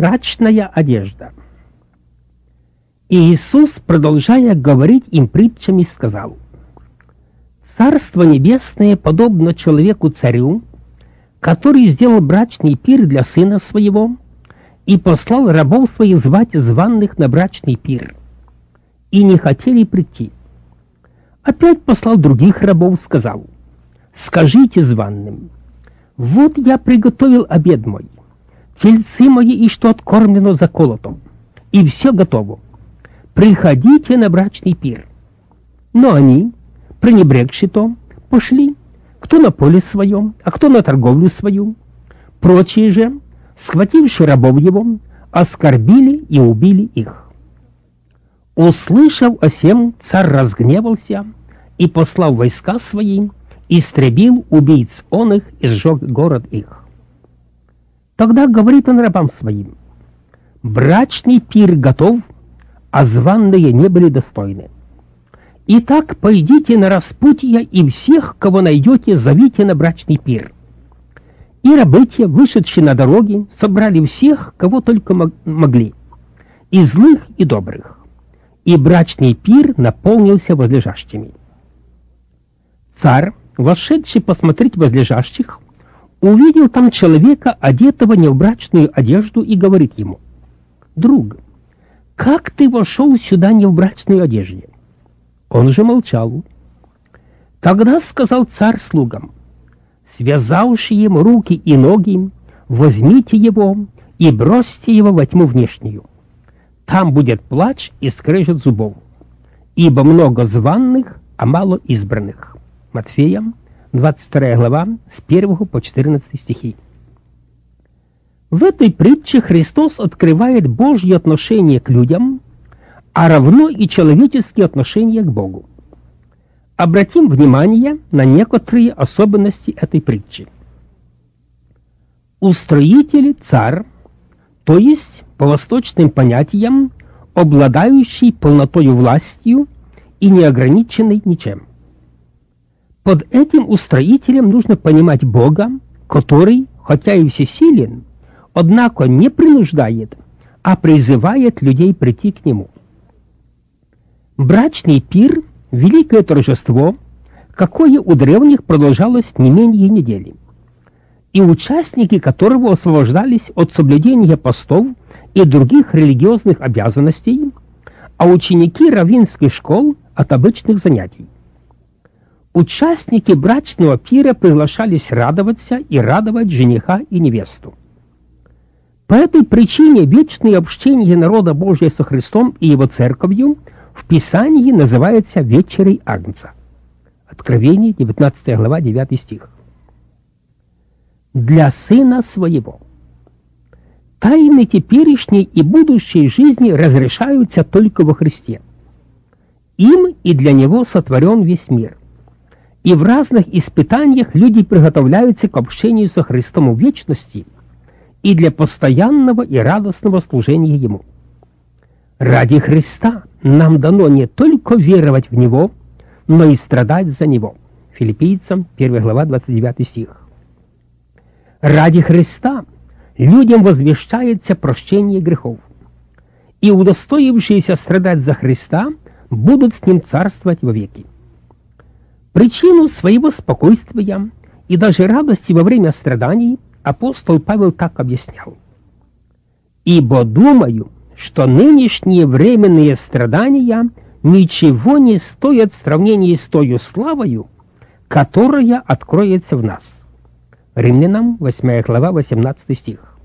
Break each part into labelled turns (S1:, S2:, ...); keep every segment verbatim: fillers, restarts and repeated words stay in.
S1: брачная одежда. И Иисус, продолжая говорить им притчами, сказал: «Царство небесное подобно человеку-царю, который сделал брачный пир для сына своего и послал рабов своих звать званых на брачный пир, и не хотели прийти. Опять послал других рабов, сказал: скажите званым: вот я приготовил обед мой, тельцы мои и что откормлено заколотом, и все готово. Приходите на брачный пир». Но они, пренебрегши то, пошли, кто на поле своем, а кто на торговлю свою. Прочие же, схвативши рабов его, оскорбили и убили их. Услышав о сем, царь разгневался и, послав войска свои, истребил убийц он их и сжег город их. Тогда говорит он рабам своим: брачный пир готов, а званые не были достойны. Итак, пойдите на распутье, и всех, кого найдете, зовите на брачный пир. И рабы те, вышедшие на дороги, собрали всех, кого только могли, и злых, и добрых. И брачный пир наполнился возлежащими. Царь, вошедший посмотреть возлежащих, увидел там человека, одетого не в брачную одежду, и говорит ему: «Друг, как ты вошел сюда не в брачной одежде?» Он же молчал. Тогда сказал царь слугам: связавши ему руки и ноги, возьмите его и бросьте его во тьму внешнюю. Там будет плач и скрежет зубов, ибо много званных, а мало избранных. Матфея, двадцать вторая глава, с первого по четырнадцатый стихи. В этой притче Христос открывает Божье отношение к людям, а равно и человеческие отношения к Богу. Обратим внимание на некоторые особенности этой притчи. Устроитель царь, то есть, по восточным понятиям, обладающий полнотою властью и неограниченный ничем. Под этим устроителем нужно понимать Бога, который, хотя и всесилен, однако не принуждает, а призывает людей прийти к нему. Брачный пир – великое торжество, какое у древних продолжалось не менее недели, и участники которого освобождались от соблюдения постов и других религиозных обязанностей, а ученики раввинских школ – от обычных занятий. Участники брачного пира приглашались радоваться и радовать жениха и невесту. По этой причине вечное общение народа Божия со Христом и Его Церковью в Писании называется вечерей Агнца. Откровение, девятнадцатая глава, девятый стих. Для Сына Своего. Тайны теперешней и будущей жизни разрешаются только во Христе. Им и для Него сотворен весь мир. И в разных испытаниях люди приготовляются к общению со Христом в вечности и для постоянного и радостного служения Ему. Ради Христа нам дано не только веровать в Него, но и страдать за Него. Филиппийцам, первая глава, двадцать девятый стих. Ради Христа людям возвещается прощение грехов, и удостоившиеся страдать за Христа будут с Ним царствовать вовеки. Причину своего спокойствия и даже радости во время страданий апостол Павел так объяснял: «Ибо думаю, что нынешние временные страдания ничего не стоят в сравнении с тою славою, которая откроется в нас». Римлянам, восьмая глава, восемнадцатый стих.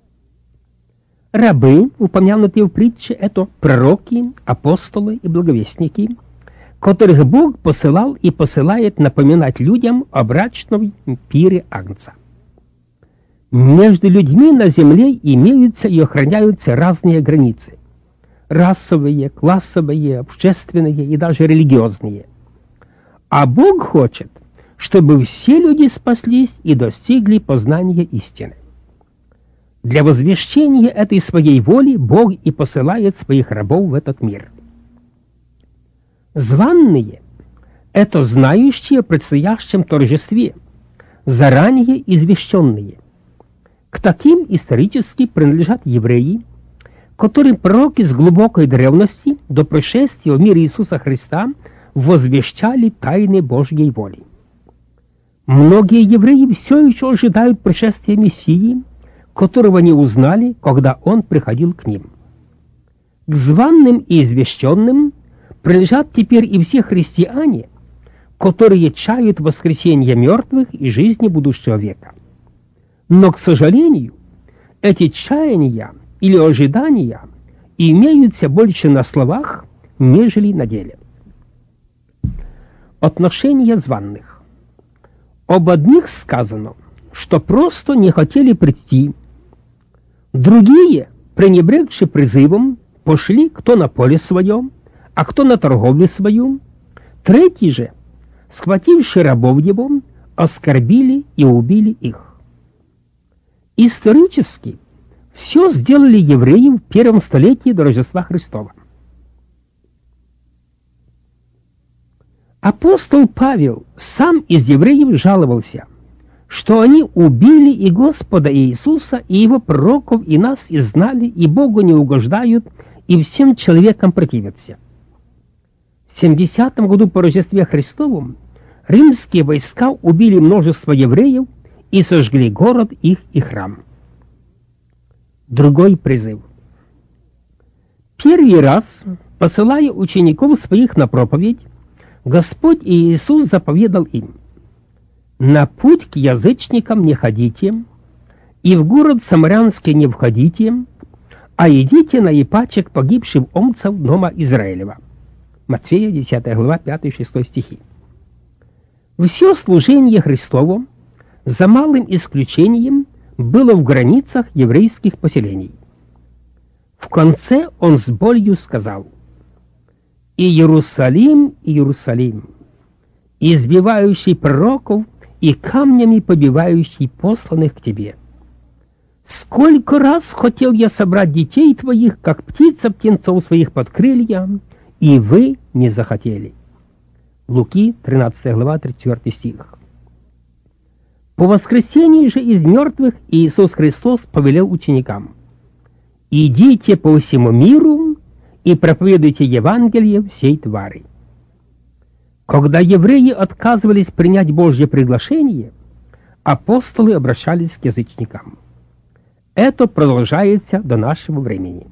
S1: Рабы, упомянутые в притче, это пророки, апостолы и благовестники, которых Бог посылал и посылает напоминать людям о брачном пире Агнца. Между людьми на земле имеются и охраняются разные границы – расовые, классовые, общественные и даже религиозные. А Бог хочет, чтобы все люди спаслись и достигли познания истины. Для возвещения этой своей воли Бог и посылает своих рабов в этот мир. Званные – это знающие о предстоящем торжестве, заранее извещенные. К таким исторически принадлежат евреи, которым пророки с глубокой древности до пришествия в мир Иисуса Христа возвещали тайны Божьей воли. Многие евреи все еще ожидают пришествия Мессии, которого не узнали, когда Он приходил к ним. К званным и извещенным принадлежат теперь и все христиане, которые чают воскресения мертвых и жизни будущего века. Но, к сожалению, эти чаяния или ожидания имеются больше на словах, нежели на деле. Отношения званных. Об одних сказано, что просто не хотели прийти. Другие, пренебрегши призывом, пошли кто на поле свое, а кто на торговлю свою. Третьи же, схвативши рабов его, оскорбили и убили их. Исторически все сделали евреи в первом столетии до Рождества Христова. Апостол Павел сам из евреев жаловался, что они убили и Господа Иисуса, и Его пророков, и нас изгнали, и Богу не угождают, и всем человекам противятся. В семидесятом году по Рождестве Христову римские войска убили множество евреев и сожгли город их и храм. Другой призыв. Первый раз, посылая учеников своих на проповедь, Господь Иисус заповедал им: «На путь к язычникам не ходите, и в город самарянский не входите, а идите на епачек погибших омцев дома Израилева». Матфея, десятая глава, пятый-шестой стихи. Все служение Христово, за малым исключением, было в границах еврейских поселений. В конце он с болью сказал: «Иерусалим, Иерусалим, избивающий пророков и камнями побивающий посланных к тебе! Сколько раз хотел я собрать детей твоих, как птица птенцов своих под крылья, и вы не захотели». Луки, тринадцатая глава, тридцать четвёртый стих. По воскресении же из мертвых Иисус Христос повелел ученикам: «Идите по всему миру и проповедуйте Евангелие всей твари». Когда евреи отказывались принять Божье приглашение, апостолы обращались к язычникам. Это продолжается до нашего времени.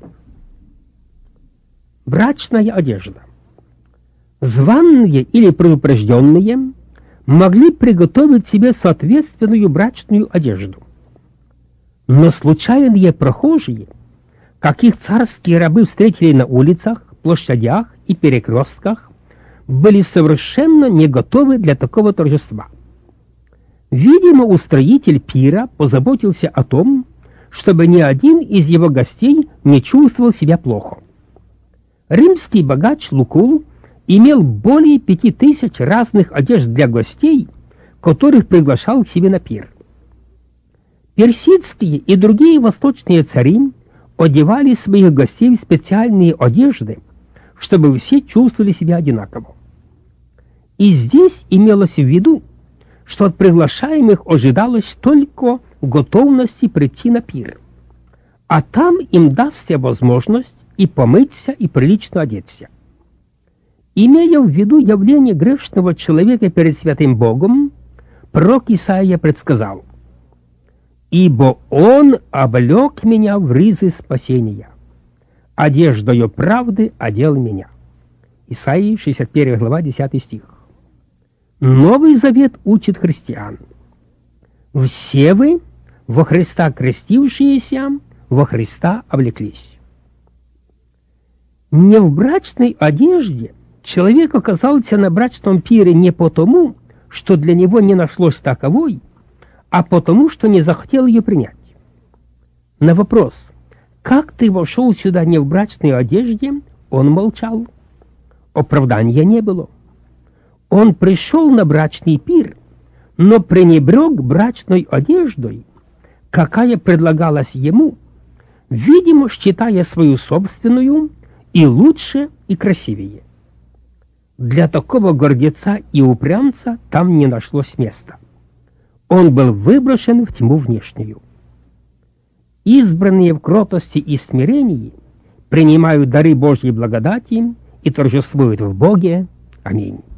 S1: Брачная одежда. Званные или предупрежденные могли приготовить себе соответственную брачную одежду. Но случайные прохожие, каких царские рабы встретили на улицах, площадях и перекрестках, были совершенно не готовы для такого торжества. Видимо, устроитель пира позаботился о том, чтобы ни один из его гостей не чувствовал себя плохо. Римский богач Лукул имел более пяти тысяч разных одежд для гостей, которых приглашал к себе на пир. Персидские и другие восточные цари одевали своих гостей в специальные одежды, чтобы все чувствовали себя одинаково. И здесь имелось в виду, что от приглашаемых ожидалось только готовности прийти на пир, а там им дастся возможность и помыться, и прилично одеться. Имея в виду явление грешного человека перед святым Богом, пророк Исаия предсказал: «Ибо Он облек меня в ризы спасения, одеждою правды одел меня». Исаии, шестьдесят первая глава, десятый стих. Новый Завет учит христиан: «Все вы, во Христа крестившиеся, во Христа облеклись». Не в брачной одежде человек оказался на брачном пире не потому, что для него не нашлось таковой, а потому, что не захотел ее принять. На вопрос: «Как ты вошел сюда не в брачной одежде?», он молчал. Оправдания не было. Он пришел на брачный пир, но пренебрег брачной одеждой, какая предлагалась ему, видимо, считая свою собственную и лучше, и красивее. Для такого гордеца и упрямца там не нашлось места. Он был выброшен в тьму внешнюю. избранные в кротости и смирении, принимают дары Божьей благодати и торжествуют в Боге. Аминь.